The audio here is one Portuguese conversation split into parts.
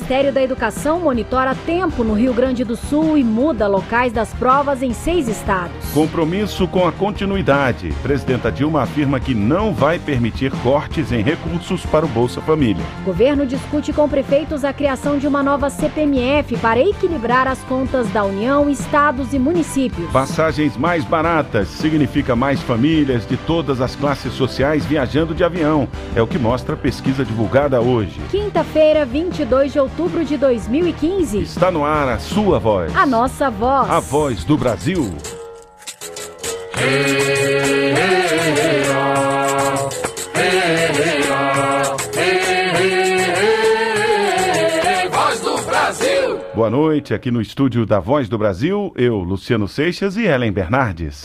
Ministério da Educação monitora tempo no Rio Grande do Sul e muda locais das provas em 6 estados. Compromisso com a continuidade. Presidenta Dilma afirma que não vai permitir cortes em recursos para o Bolsa Família. Governo discute com prefeitos a criação de uma nova CPMF para equilibrar as contas da União, estados e municípios. Passagens mais baratas significa mais famílias de todas as classes sociais viajando de avião. É o que mostra a pesquisa divulgada hoje. Quinta-feira, 22 de outubro de 2015. Está no ar a sua voz. A nossa voz. A voz do Brasil. Voz do Brasil. Boa noite, aqui no estúdio da Voz do Brasil, eu, Luciano Seixas e Helen Bernardes.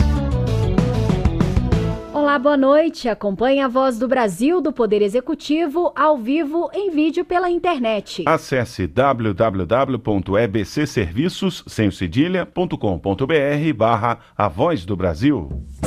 Olá, boa noite. Acompanhe a Voz do Brasil do Poder Executivo ao vivo em vídeo pela internet. Acesse www.ebcserviços.com.br/A Voz do Brasil.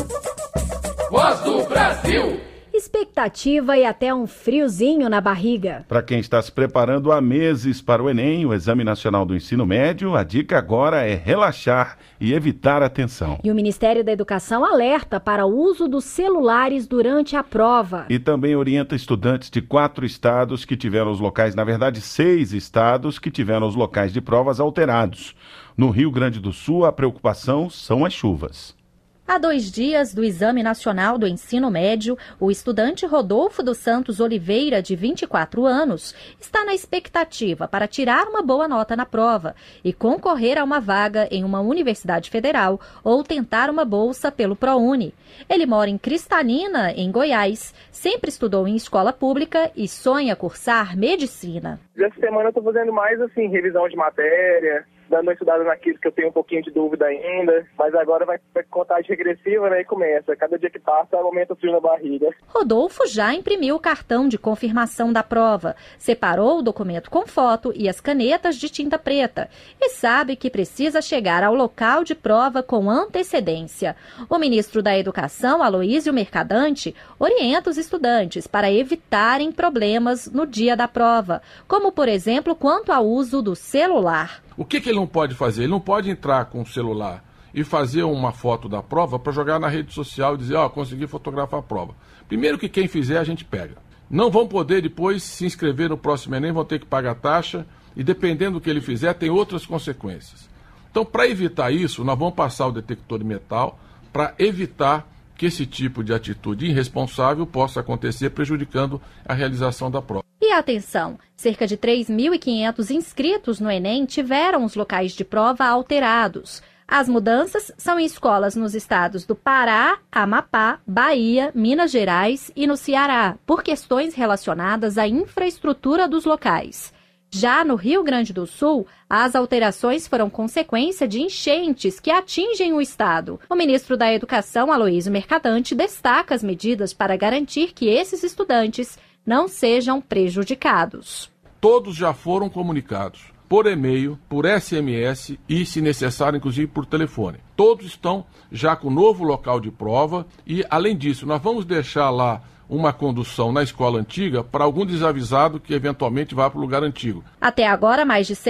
Voz do Brasil. Expectativa e até um friozinho na barriga. Para quem está se preparando há meses para o Enem, o Exame Nacional do Ensino Médio, a dica agora é relaxar e evitar a tensão. E o Ministério da Educação alerta para o uso dos celulares durante a prova. E também orienta estudantes de 4 estados que tiveram os locais, na verdade 6 estados que tiveram os locais de provas alterados. No Rio Grande do Sul, a preocupação são as chuvas. Há 2 dias do Exame Nacional do Ensino Médio, o estudante Rodolfo dos Santos Oliveira, de 24 anos, está na expectativa para tirar uma boa nota na prova e concorrer a uma vaga em uma universidade federal ou tentar uma bolsa pelo ProUni. Ele mora em Cristalina, em Goiás, sempre estudou em escola pública e sonha cursar medicina. Essa semana eu estou fazendo mais revisão de matéria, dando uma estudada naquilo que eu tenho um pouquinho de dúvida ainda, mas agora vai contagem regressiva, né, e começa. Cada dia que passa, aumenta o frio na barriga. Rodolfo já imprimiu o cartão de confirmação da prova, separou o documento com foto e as canetas de tinta preta e sabe que precisa chegar ao local de prova com antecedência. O ministro da Educação, Aloísio Mercadante, orienta os estudantes para evitarem problemas no dia da prova, como, por exemplo, quanto ao uso do celular. O que ele não pode fazer? Ele não pode entrar com o celular e fazer uma foto da prova para jogar na rede social e dizer, consegui fotografar a prova. Primeiro que quem fizer, a gente pega. Não vão poder depois se inscrever no próximo Enem, vão ter que pagar taxa e dependendo do que ele fizer, tem outras consequências. Então, para evitar isso, nós vamos passar o detector de metal para evitar que esse tipo de atitude irresponsável possa acontecer, prejudicando a realização da prova. E atenção, cerca de 3.500 inscritos no Enem tiveram os locais de prova alterados. As mudanças são em escolas nos estados do Pará, Amapá, Bahia, Minas Gerais e no Ceará, por questões relacionadas à infraestrutura dos locais. Já no Rio Grande do Sul, as alterações foram consequência de enchentes que atingem o estado. O ministro da Educação, Aloísio Mercadante, destaca as medidas para garantir que esses estudantes não sejam prejudicados. Todos já foram comunicados por e-mail, por SMS e, se necessário, inclusive por telefone. Todos estão já com o novo local de prova e, além disso, nós vamos deixar lá uma condução na escola antiga para algum desavisado que eventualmente vá para o lugar antigo. Até agora, mais de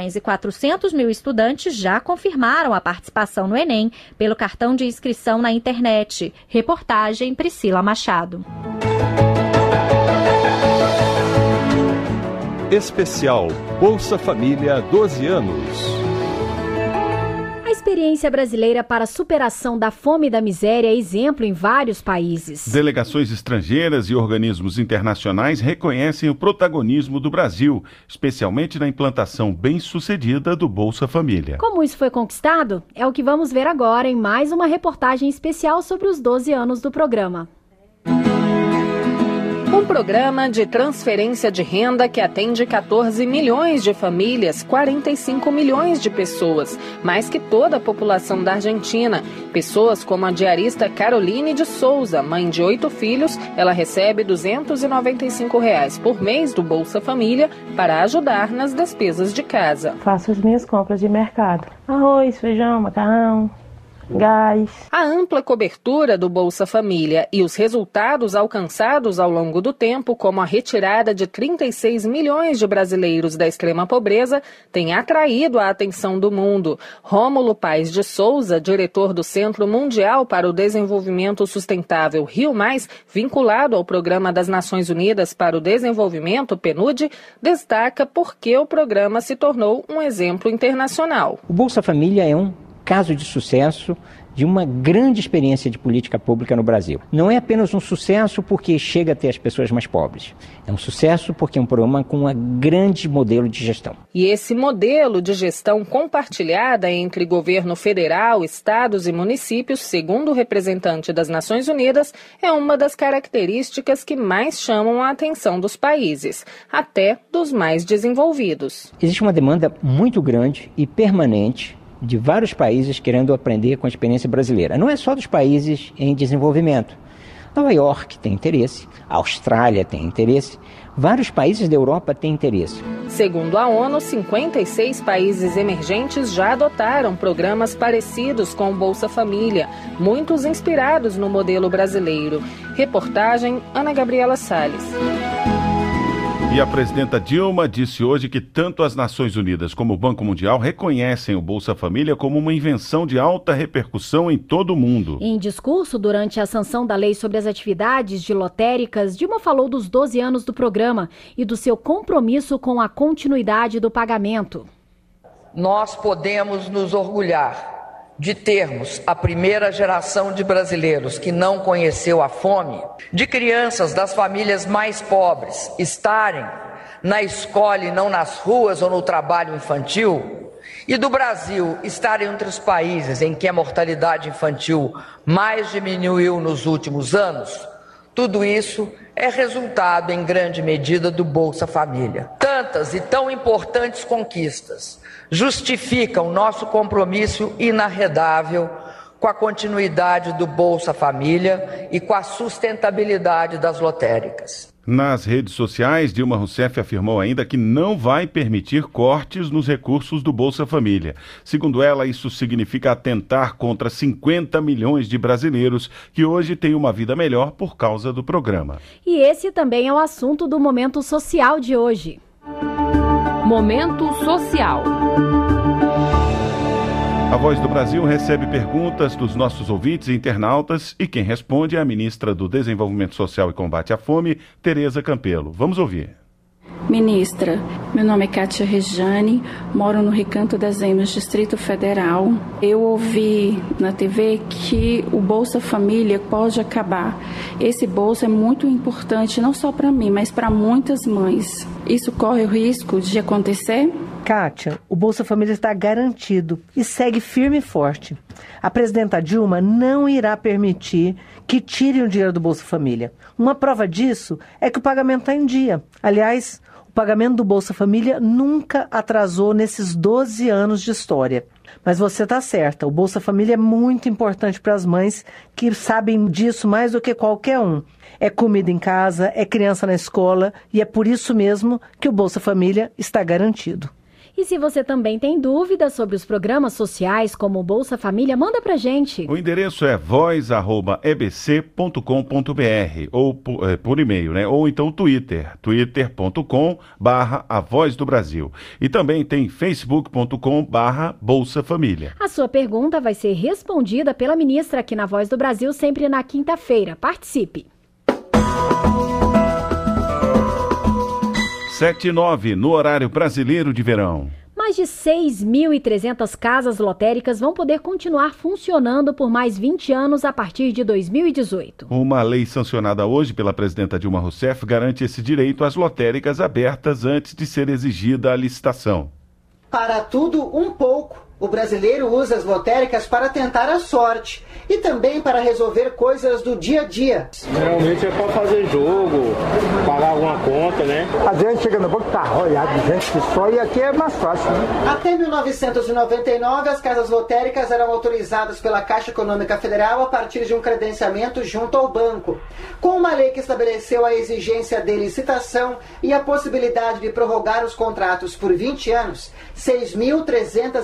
6.400.000 estudantes já confirmaram a participação no Enem pelo cartão de inscrição na internet. Reportagem Priscila Machado. Especial Bolsa Família 12 anos. A experiência brasileira para a superação da fome e da miséria é exemplo em vários países. Delegações estrangeiras e organismos internacionais reconhecem o protagonismo do Brasil, especialmente na implantação bem-sucedida do Bolsa Família. Como isso foi conquistado? É o que vamos ver agora em mais uma reportagem especial sobre os 12 anos do programa. Um programa de transferência de renda que atende 14 milhões de famílias, 45 milhões de pessoas, mais que toda a população da Argentina. Pessoas como a diarista Caroline de Souza, mãe de 8 filhos, ela recebe R$ 295 por mês do Bolsa Família para ajudar nas despesas de casa. Faço as minhas compras de mercado. Arroz, feijão, macarrão, gás. A ampla cobertura do Bolsa Família e os resultados alcançados ao longo do tempo, como a retirada de 36 milhões de brasileiros da extrema pobreza, têm atraído a atenção do mundo. Rômulo Paes de Souza, diretor do Centro Mundial para o Desenvolvimento Sustentável Rio+, vinculado ao Programa das Nações Unidas para o Desenvolvimento, PNUD, destaca por que o programa se tornou um exemplo internacional. O Bolsa Família é um caso de sucesso de uma grande experiência de política pública no Brasil. Não é apenas um sucesso porque chega até as pessoas mais pobres. É um sucesso porque é um programa com um grande modelo de gestão. E esse modelo de gestão compartilhada entre governo federal, estados e municípios, segundo o representante das Nações Unidas, é uma das características que mais chamam a atenção dos países, até dos mais desenvolvidos. Existe uma demanda muito grande e permanente de vários países querendo aprender com a experiência brasileira. Não é só dos países em desenvolvimento. Nova York tem interesse, a Austrália tem interesse, vários países da Europa têm interesse. Segundo a ONU, 56 países emergentes já adotaram programas parecidos com o Bolsa Família, muitos inspirados no modelo brasileiro. Reportagem Ana Gabriela Salles. E a presidenta Dilma disse hoje que tanto as Nações Unidas como o Banco Mundial reconhecem o Bolsa Família como uma invenção de alta repercussão em todo o mundo. Em discurso durante a sanção da lei sobre as atividades de lotéricas, Dilma falou dos 12 anos do programa e do seu compromisso com a continuidade do pagamento. Nós podemos nos orgulhar de termos a primeira geração de brasileiros que não conheceu a fome, de crianças das famílias mais pobres estarem na escola e não nas ruas ou no trabalho infantil, e do Brasil estar entre os países em que a mortalidade infantil mais diminuiu nos últimos anos. Tudo isso é resultado em grande medida do Bolsa Família. Tantas e tão importantes conquistas justificam nosso compromisso inarredável com a continuidade do Bolsa Família e com a sustentabilidade das lotéricas. Nas redes sociais, Dilma Rousseff afirmou ainda que não vai permitir cortes nos recursos do Bolsa Família. Segundo ela, isso significa atentar contra 50 milhões de brasileiros que hoje têm uma vida melhor por causa do programa. E esse também é o assunto do Momento Social de hoje. Momento Social. A Voz do Brasil recebe perguntas dos nossos ouvintes e internautas e quem responde é a ministra do Desenvolvimento Social e Combate à Fome, Tereza Campelo. Vamos ouvir. Ministra, meu nome é Kátia Rejane, moro no Recanto das Emas, Distrito Federal. Eu ouvi na TV que o Bolsa Família pode acabar. Esse bolsa é muito importante, não só para mim, mas para muitas mães. Isso corre o risco de acontecer? Kátia, o Bolsa Família está garantido e segue firme e forte. A presidenta Dilma não irá permitir que tirem o dinheiro do Bolsa Família. Uma prova disso é que o pagamento está em dia. Aliás, o pagamento do Bolsa Família nunca atrasou nesses 12 anos de história. Mas você está certa, o Bolsa Família é muito importante para as mães que sabem disso mais do que qualquer um. É comida em casa, é criança na escola e é por isso mesmo que o Bolsa Família está garantido. E se você também tem dúvidas sobre os programas sociais como o Bolsa Família, manda pra gente. O endereço é voz@ebc.com.br ou por e-mail, né? Ou então twitter.com/A Voz do Brasil. E também tem facebook.com/Bolsa Família. A sua pergunta vai ser respondida pela ministra aqui na Voz do Brasil, sempre na quinta-feira. Participe! 7h09, no horário brasileiro de verão. Mais de 6.300 casas lotéricas vão poder continuar funcionando por mais 20 anos a partir de 2018. Uma lei sancionada hoje pela presidenta Dilma Rousseff garante esse direito às lotéricas abertas antes de ser exigida a licitação. Para tudo um pouco. O brasileiro usa as lotéricas para tentar a sorte e também para resolver coisas do dia a dia. Geralmente é para fazer jogo, pagar alguma conta, né? A gente chega no banco, tá rodeado de gente que só, e aqui é mais fácil, né? Até 1999, as casas lotéricas eram autorizadas pela Caixa Econômica Federal a partir de um credenciamento junto ao banco. Com uma lei que estabeleceu a exigência de licitação e a possibilidade de prorrogar os contratos por 20 anos, 6.310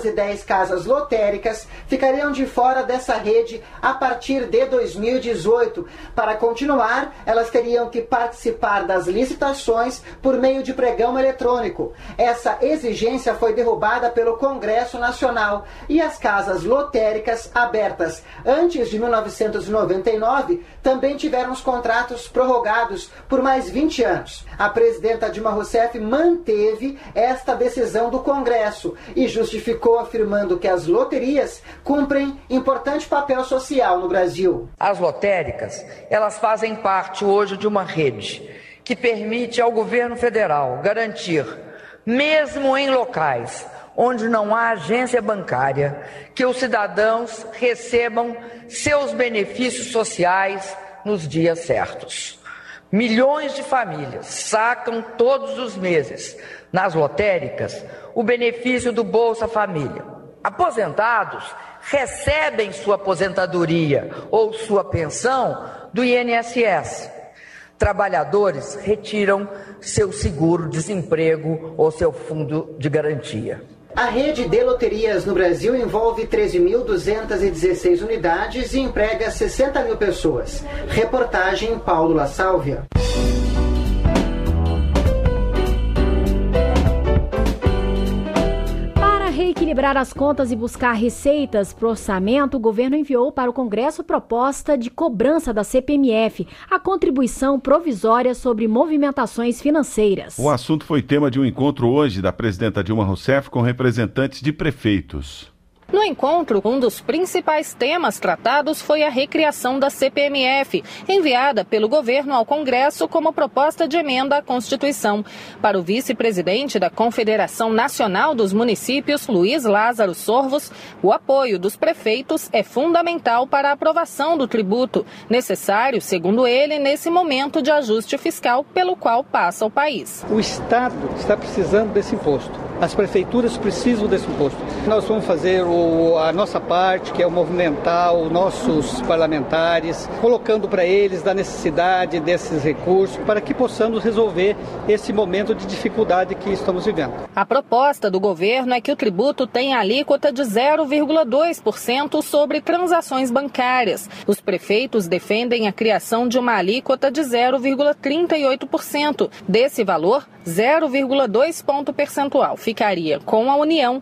casas lotéricas ficariam de fora dessa rede a partir de 2018. Para continuar, elas teriam que participar das licitações por meio de pregão eletrônico. Essa exigência foi derrubada pelo Congresso Nacional e as casas lotéricas abertas antes de 1999 também tiveram os contratos prorrogados por mais 20 anos. A presidenta Dilma Rousseff manteve esta decisão do Congresso e justificou afirmando que as loterias cumprem importante papel social no Brasil. As lotéricas, elas fazem parte hoje de uma rede que permite ao governo federal garantir, mesmo em locais onde não há agência bancária, que os cidadãos recebam seus benefícios sociais nos dias certos. Milhões de famílias sacam todos os meses nas lotéricas o benefício do Bolsa Família. Aposentados recebem sua aposentadoria ou sua pensão do INSS. Trabalhadores retiram seu seguro-desemprego ou seu fundo de garantia. A rede de loterias no Brasil envolve 13.216 unidades e emprega 60 mil pessoas. Reportagem Paulo La Sálvia. Reequilibrar as contas e buscar receitas para o orçamento, o governo enviou para o Congresso proposta de cobrança da CPMF, a contribuição provisória sobre movimentações financeiras. O assunto foi tema de um encontro hoje da presidenta Dilma Rousseff com representantes de prefeitos. No encontro, um dos principais temas tratados foi a recriação da CPMF, enviada pelo governo ao Congresso como proposta de emenda à Constituição. Para o vice-presidente da Confederação Nacional dos Municípios, Luiz Lázaro Sorvos, o apoio dos prefeitos é fundamental para a aprovação do tributo, necessário, segundo ele, nesse momento de ajuste fiscal pelo qual passa o país. O Estado está precisando desse imposto. As prefeituras precisam desse imposto. Nós vamos fazer a nossa parte, que é o movimentar os nossos parlamentares, colocando para eles da necessidade desses recursos para que possamos resolver esse momento de dificuldade que estamos vivendo. A proposta do governo é que o tributo tenha alíquota de 0,2% sobre transações bancárias. Os prefeitos defendem a criação de uma alíquota de 0,38%. Desse valor, 0,2 ponto percentual ficaria com a União,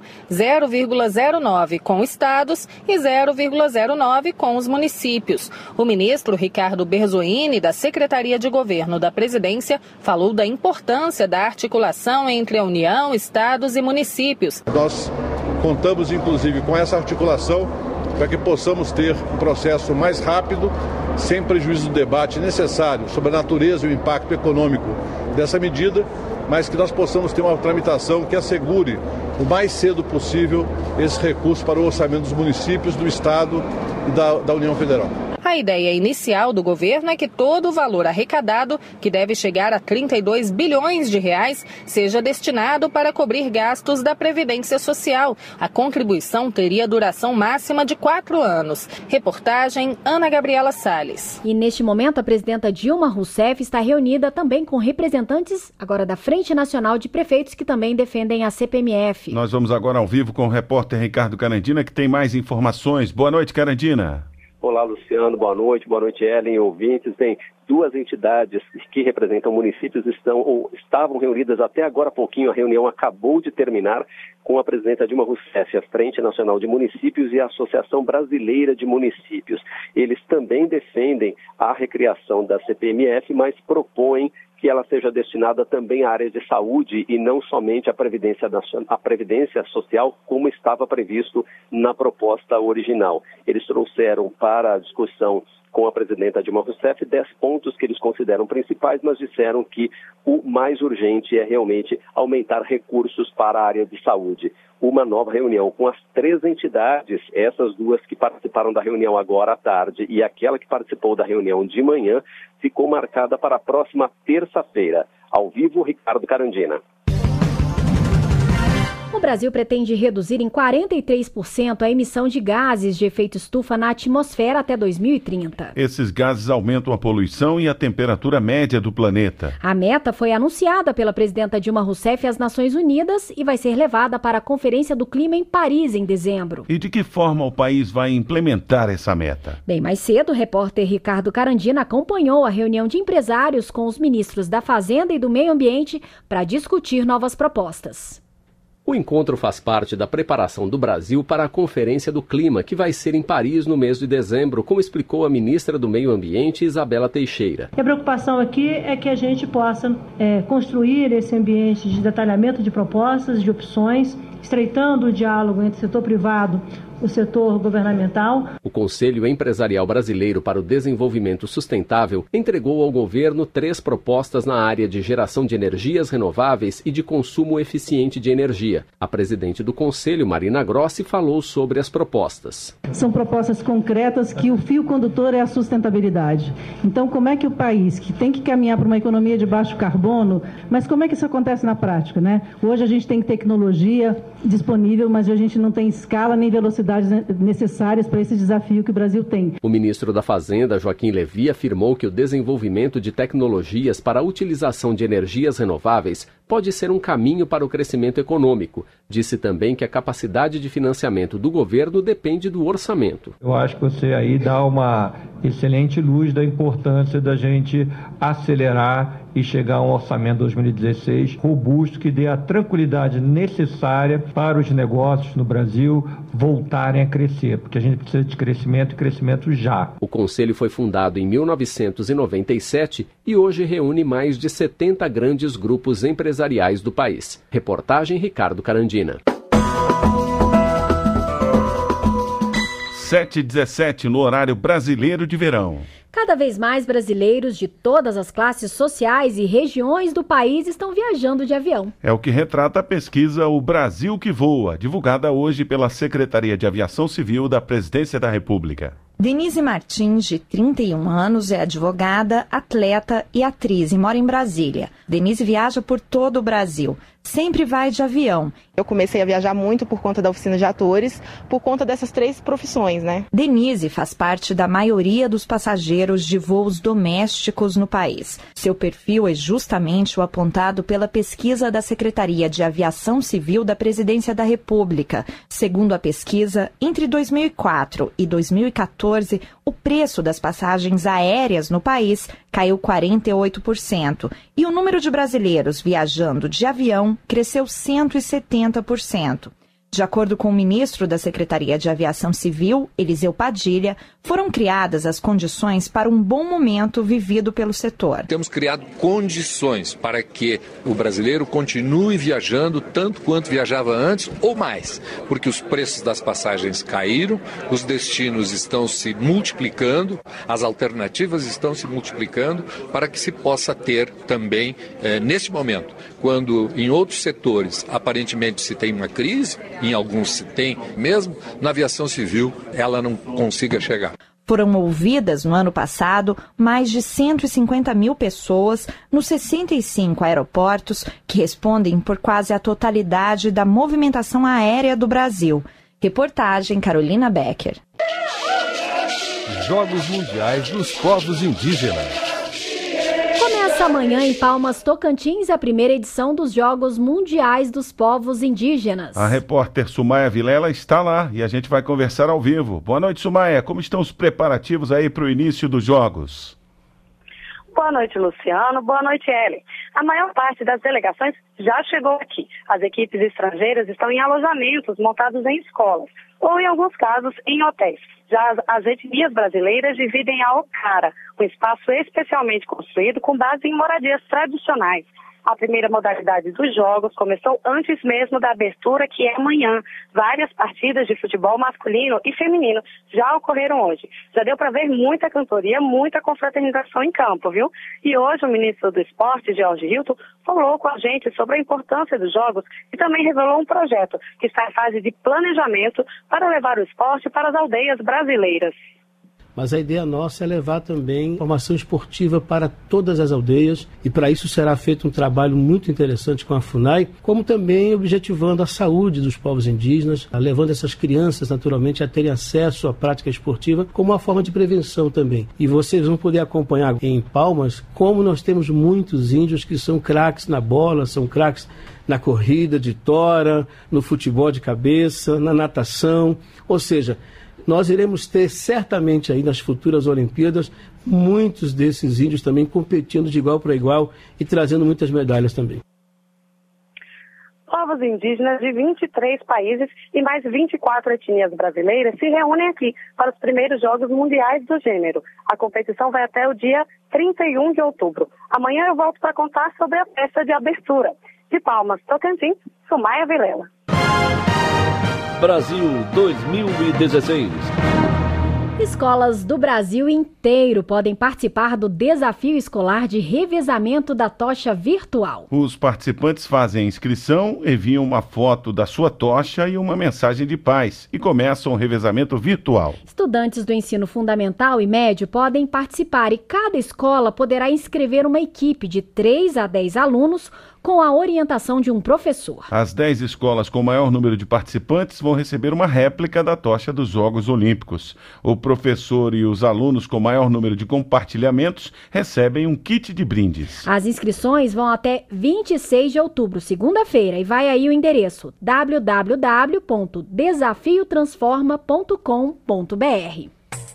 0,09 com estados e 0,09 com os municípios. O ministro Ricardo Berzoini, da Secretaria de Governo da Presidência, falou da importância da articulação entre a União, estados e municípios. Nós contamos, inclusive, com essa articulação para que possamos ter um processo mais rápido, sem prejuízo do debate necessário sobre a natureza e o impacto econômico dessa medida, mas que nós possamos ter uma tramitação que assegure o mais cedo possível esse recurso para o orçamento dos municípios, do Estado e da União Federal. A ideia inicial do governo é que todo o valor arrecadado, que deve chegar a 32 bilhões de reais, seja destinado para cobrir gastos da Previdência Social. A contribuição teria duração máxima de 4 anos. Reportagem Ana Gabriela Salles. E neste momento a presidenta Dilma Rousseff está reunida também com representantes agora da Frente Nacional de Prefeitos que também defendem a CPMF. Nós vamos agora ao vivo com o repórter Ricardo Carandina, que tem mais informações. Boa noite, Carandina. Olá, Luciano, boa noite, Ellen, ouvintes. Bem, duas entidades que representam municípios estavam reunidas até agora há pouquinho. A reunião acabou de terminar com a presidenta Dilma Rousseff, a Frente Nacional de Municípios e a Associação Brasileira de Municípios. Eles também defendem a recriação da CPMF, mas propõem que ela seja destinada também à área de saúde e não somente à Previdência Social, como estava previsto na proposta original. Eles trouxeram para a discussão com a presidenta Dilma Rousseff 10 pontos que eles consideram principais, mas disseram que o mais urgente é realmente aumentar recursos para a área de saúde. Uma nova reunião com as 3 entidades, essas duas que participaram da reunião agora à tarde e aquela que participou da reunião de manhã, ficou marcada para a próxima terça-feira. Ao vivo, Ricardo Carandina. O Brasil pretende reduzir em 43% a emissão de gases de efeito estufa na atmosfera até 2030. Esses gases aumentam a poluição e a temperatura média do planeta. A meta foi anunciada pela presidenta Dilma Rousseff às Nações Unidas e vai ser levada para a Conferência do Clima em Paris em dezembro. E de que forma o país vai implementar essa meta? Bem mais cedo, o repórter Ricardo Carandina acompanhou a reunião de empresários com os ministros da Fazenda e do Meio Ambiente para discutir novas propostas. O encontro faz parte da preparação do Brasil para a Conferência do Clima, que vai ser em Paris no mês de dezembro, como explicou a ministra do Meio Ambiente, Isabela Teixeira. A preocupação aqui é que a gente possa construir esse ambiente de detalhamento de propostas, de opções, estreitando o diálogo entre o setor privado e o setor governamental. O Conselho Empresarial Brasileiro para o Desenvolvimento Sustentável entregou ao governo 3 propostas na área de geração de energias renováveis e de consumo eficiente de energia. A presidente do Conselho, Marina Grossi, falou sobre as propostas. São propostas concretas que o fio condutor é a sustentabilidade. Então, como é que o país, que tem que caminhar para uma economia de baixo carbono, mas como é que isso acontece na prática, né? Hoje a gente tem tecnologia disponível, mas a gente não tem escala nem velocidade necessárias para esse desafio que o Brasil tem. O ministro da Fazenda, Joaquim Levy, afirmou que o desenvolvimento de tecnologias para a utilização de energias renováveis pode ser um caminho para o crescimento econômico. Disse também que a capacidade de financiamento do governo depende do orçamento. Eu acho que você aí dá uma excelente luz da importância da gente acelerar e chegar a um orçamento 2016 robusto que dê a tranquilidade necessária para os negócios no Brasil voltarem a crescer, porque a gente precisa de crescimento e crescimento já. O Conselho foi fundado em 1997 e hoje reúne mais de 70 grandes grupos empresariais do país. Reportagem Ricardo Carandina. 7h17 no horário brasileiro de verão. Cada vez mais brasileiros de todas as classes sociais e regiões do país estão viajando de avião. É o que retrata a pesquisa O Brasil que Voa, divulgada hoje pela Secretaria de Aviação Civil da Presidência da República. Denise Martins, de 31 anos, é advogada, atleta e atriz e mora em Brasília. Denise viaja por todo o Brasil. Sempre vai de avião. Eu comecei a viajar muito por conta da oficina de atores, por conta dessas 3 profissões, né? Denise faz parte da maioria dos passageiros de voos domésticos no país. Seu perfil é justamente o apontado pela pesquisa da Secretaria de Aviação Civil da Presidência da República. Segundo a pesquisa, entre 2004 e 2014, o preço das passagens aéreas no país caiu 48% e o número de brasileiros viajando de avião cresceu 170%. De acordo com o ministro da Secretaria de Aviação Civil, Eliseu Padilha, foram criadas as condições para um bom momento vivido pelo setor. Temos criado condições para que o brasileiro continue viajando tanto quanto viajava antes ou mais, porque os preços das passagens caíram, os destinos estão se multiplicando, as alternativas estão se multiplicando para que se possa ter também, neste momento, quando em outros setores aparentemente se tem uma crise, em alguns se tem mesmo, na aviação civil ela não consiga chegar. Foram ouvidas no ano passado mais de 150 mil pessoas nos 65 aeroportos que respondem por quase a totalidade da movimentação aérea do Brasil. Reportagem Carolina Becker. Jogos Mundiais dos Povos Indígenas. Começa amanhã em Palmas, Tocantins, a primeira edição dos Jogos Mundiais dos Povos Indígenas. A repórter Sumaia Vilela está lá e a gente vai conversar ao vivo. Boa noite, Sumaia. Como estão os preparativos aí para o início dos Jogos? Boa noite, Luciano. Boa noite, Ellen. A maior parte das delegações já chegou aqui. As equipes estrangeiras estão em alojamentos montados em escolas ou, em alguns casos, em hotéis. Já as etnias brasileiras dividem a Ocara, um espaço especialmente construído com base em moradias tradicionais. A primeira modalidade dos jogos começou antes mesmo da abertura, que é amanhã. Várias partidas de futebol masculino e feminino já ocorreram hoje. Já deu para ver muita cantoria, muita confraternização em campo, viu? E hoje o ministro do Esporte, Jorge Hilton, falou com a gente sobre a importância dos jogos e também revelou um projeto que está em fase de planejamento para levar o esporte para as aldeias brasileiras. mas a ideia nossa é levar também formação esportiva para todas as aldeias, e para isso será feito um trabalho muito interessante com a FUNAI, como também objetivando a saúde dos povos indígenas, levando essas crianças naturalmente a terem acesso à prática esportiva como uma forma de prevenção também. E vocês vão poder acompanhar em Palmas como nós temos muitos índios que são craques na bola, são craques na corrida de tora, no futebol de cabeça, na natação, ou seja, nós iremos ter certamente aí nas futuras Olimpíadas muitos desses índios também competindo de igual para igual e trazendo muitas medalhas também. Povos indígenas de 23 países e mais 24 etnias brasileiras se reúnem aqui para os primeiros Jogos Mundiais do Gênero. A competição vai até o dia 31 de outubro. Amanhã eu volto para contar sobre a festa de abertura. De Palmas, Tocantins, Sumaia Vilela. Brasil 2016. Escolas do Brasil inteiro podem participar do desafio escolar de revezamento da tocha virtual. Os participantes fazem a inscrição, enviam uma foto da sua tocha e uma mensagem de paz e começam o revezamento virtual. Estudantes do ensino fundamental e médio podem participar e cada escola poderá inscrever uma equipe de 3 a 10 alunos com a orientação de um professor. As 10 escolas com maior número de participantes vão receber uma réplica da tocha dos Jogos Olímpicos. O professor e os alunos com maior número de compartilhamentos recebem um kit de brindes. As inscrições vão até 26 de outubro, segunda-feira, e vai aí o endereço www.desafiotransforma.com.br.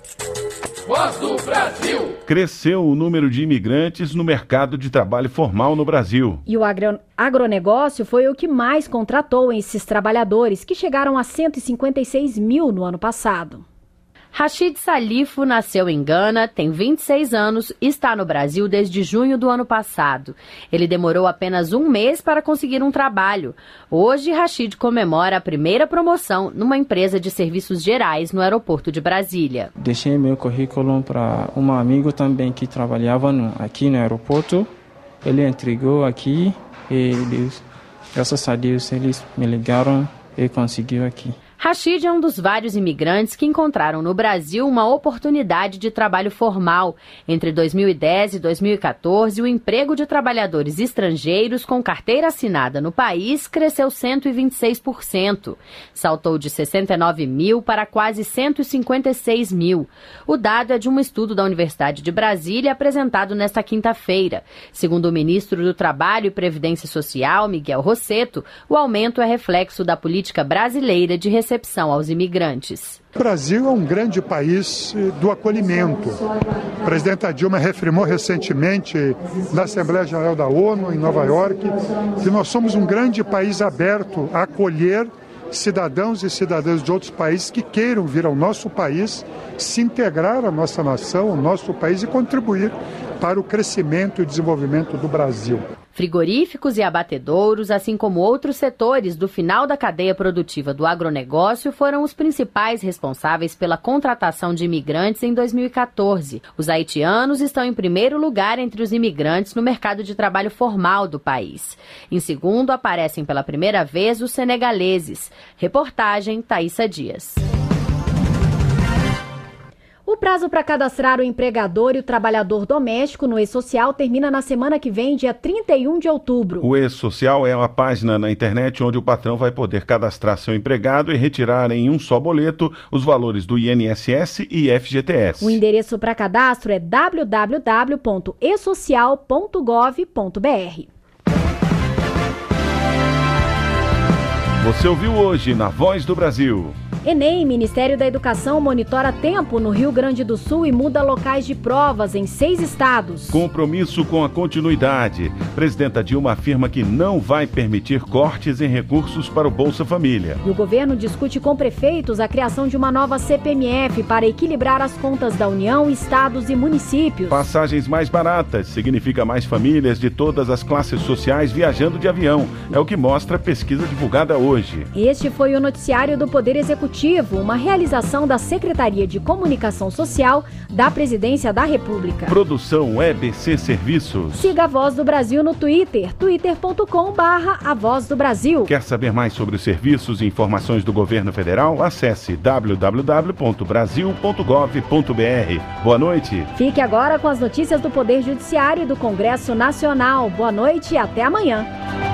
Voz do Brasil. Cresceu o número de imigrantes no mercado de trabalho formal no Brasil. E o agronegócio foi o que mais contratou esses trabalhadores, que chegaram a 156 mil no ano passado. Rachid Salifo nasceu em Gana, tem 26 anos e está no Brasil desde junho do ano passado. Ele demorou apenas um mês para conseguir um trabalho. Hoje, Rachid comemora a primeira promoção numa empresa de serviços gerais no aeroporto de Brasília. Deixei meu currículo para um amigo também que trabalhava aqui no aeroporto. Ele entregou aqui e graças a Deus eles me ligaram e conseguiu aqui. Rachid é um dos vários imigrantes que encontraram no Brasil uma oportunidade de trabalho formal. Entre 2010 e 2014, o emprego de trabalhadores estrangeiros com carteira assinada no país cresceu 126%. Saltou de 69 mil para quase 156 mil. O dado é de um estudo da Universidade de Brasília apresentado nesta quinta-feira. Segundo o ministro do Trabalho e Previdência Social, Miguel Rossetto, o aumento é reflexo da política brasileira de recepção aos imigrantes. O Brasil é um grande país do acolhimento. A presidenta Dilma reafirmou recentemente na Assembleia Geral da ONU, em Nova York, que nós somos um grande país aberto a acolher cidadãos e cidadãs de outros países que queiram vir ao nosso país, se integrar à nossa nação, ao nosso país e contribuir para o crescimento e desenvolvimento do Brasil. Frigoríficos e abatedouros, assim como outros setores do final da cadeia produtiva do agronegócio, foram os principais responsáveis pela contratação de imigrantes em 2014. Os haitianos estão em primeiro lugar entre os imigrantes no mercado de trabalho formal do país. Em segundo, aparecem pela primeira vez os senegaleses. Reportagem Thaísa Dias. O prazo para cadastrar o empregador e o trabalhador doméstico no E-Social termina na semana que vem, dia 31 de outubro. O E-Social é uma página na internet onde o patrão vai poder cadastrar seu empregado e retirar em um só boleto os valores do INSS e FGTS. O endereço para cadastro é www.esocial.gov.br. Você ouviu hoje na Voz do Brasil. Enem, Ministério da Educação, monitora tempo no Rio Grande do Sul e muda locais de provas em 6 estados. Compromisso com a continuidade. Presidenta Dilma afirma que não vai permitir cortes em recursos para o Bolsa Família. E o governo discute com prefeitos a criação de uma nova CPMF para equilibrar as contas da União, estados e municípios. Passagens mais baratas significa mais famílias de todas as classes sociais viajando de avião. É o que mostra a pesquisa divulgada hoje. Este foi o noticiário do Poder Executivo Executivo, uma realização da Secretaria de Comunicação Social da Presidência da República. Produção EBC Serviços. Siga a Voz do Brasil no Twitter, twitter.com/A Voz do Brasil. Quer saber mais sobre os serviços e informações do governo federal? Acesse www.brasil.gov.br. Boa noite. Fique agora com as notícias do Poder Judiciário e do Congresso Nacional. Boa noite e até amanhã.